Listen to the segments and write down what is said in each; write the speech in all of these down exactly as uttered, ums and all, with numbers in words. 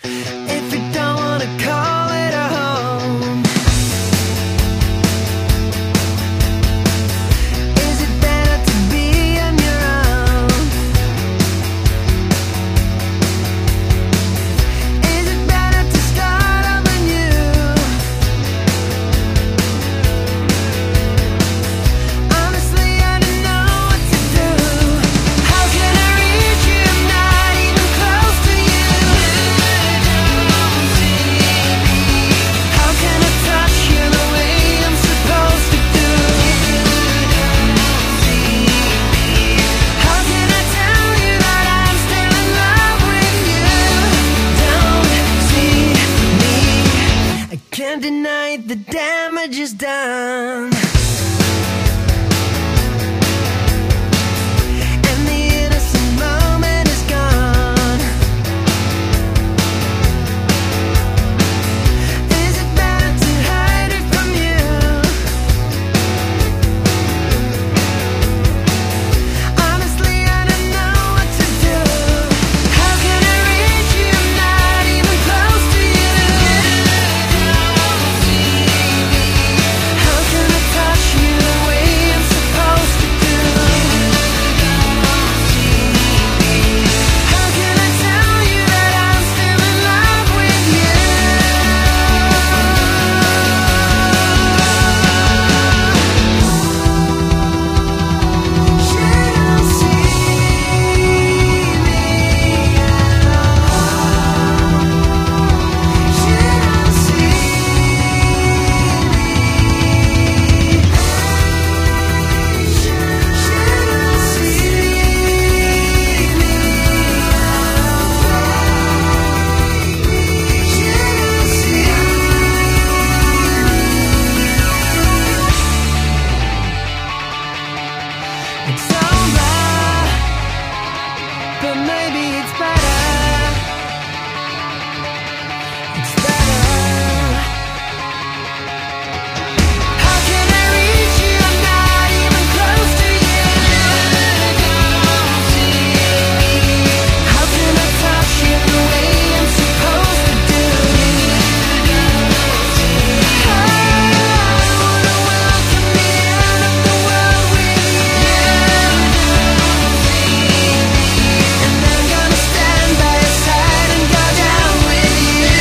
If you don't wanna call it a home, is it better to be on your own? Is it better to start over new? Honestly, I don't know what to do. How can I reach you? I'm not even close to you. How can I touch you the way I'm supposed to do? How can I tell you that I'm still in love with you? Don't see me. I can't deny the damage is done. And the innocent moment is gone. Is it better to hide it from you? Honestly, I don't know what to do. How can I reach you? I'm not even close to you. How can I touch you the way I'm supposed to do? How can I tell you that I'm still in love with you? You don't see me at all. You don't see it's over, but maybe it's better. It's better. How can I reach you? I'm not even close to you. How can I touch you the way I'm supposed to do? I wanna welcome the end of the world with you. And I'm gonna stand by your side and go down with you.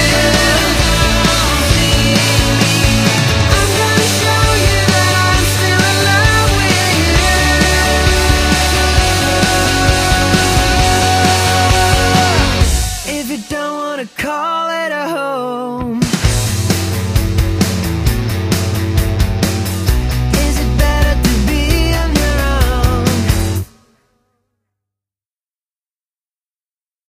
I'm gonna show you that I'm still in love with you. If you don't wanna call it a home,